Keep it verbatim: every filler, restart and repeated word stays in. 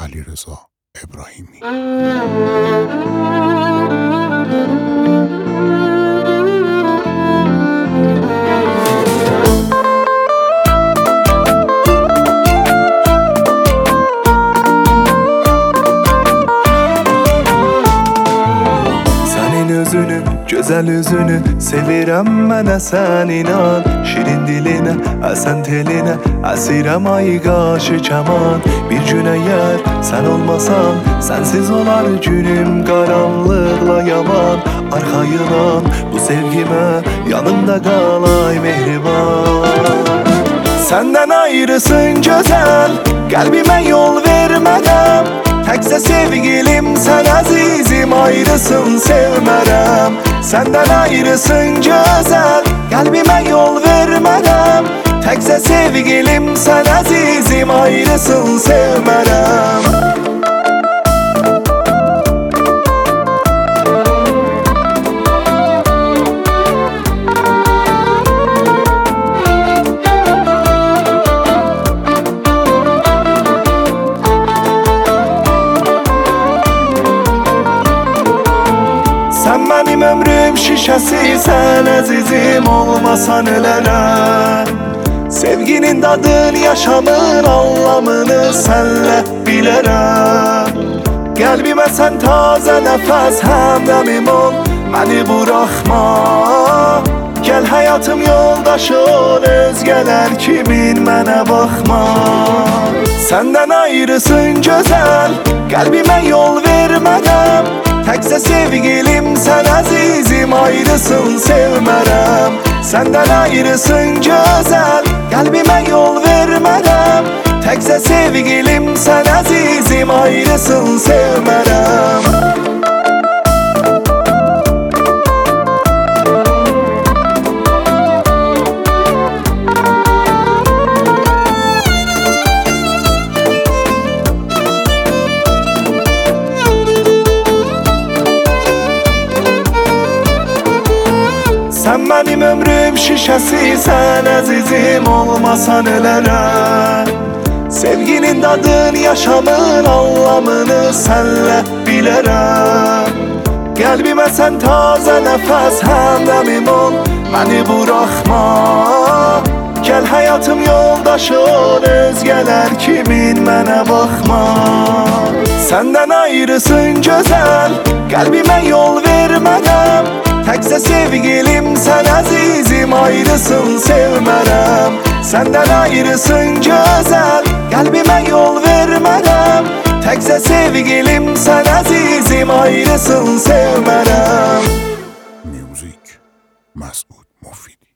علیرضا ابراهیمی. Özünü, güzel üzünü sevirəm mənə sən inan. Şirin dilinə, əsən telinə əsirəm ay qaşı kəman. Bir gün əgər sən olmasan, sənsiz olar günüm qaranlıqla yaman. Arxayınan bu sevgimə, yanımda qal ay mehriban. Səndən ayrısın gözəl, qəlbimə yol vermədəm. Təkcə sevgilim sən əzizim, ayrısın sevmərəm. Səndən ayrısın gözəl, qəlbimə yol vermədəm. Təkcə sevgilim sən əzizim, ayrısın sevmərəm. Sən mənim ömrüm şişəsi, sən əzizim olmasan ölərəm. Sevginin dadın, yaşamın anlamını sənlə bilərəm. Qəlbimə sən tazə nəfəs, həmdəmim ol, məni buraxma. Gəl həyatım yoldaşın, özgələr kimin mənə baxma. Səndən ayrısın gözəl, qəlbimə yol vermədəm. Təkcə sevgilim sən əzizim, ayrısın sevmərəm. Səndən ayrısın gözəl, qəlbimə yol vermədəm. Təkcə sevgilim sən əzizim, ayrısın sevmərəm. Sən mənim ömrüm şişəsi, sən əzizim olmasan ölərəm. Sevginin dadın, yaşamın anlamını sənlə bilərəm. Qəlbimə sən tazə nəfəs, həmdəmim ol, məni buraxma. Gəl həyatım yoldaşın, özgələr kimin mənə baxma. Səndən ayrısın gözəl, qəlbimə yol vermədəm. Təkcə sevgilim sən əzizim, ayrısın sevmərəm. Səndən ayrısın gözəl, qəlbimə yol vermədəm. Təkcə sevgilim sən əzizim, ayrısın sevmərəm. موزیک مسعود مفیدی.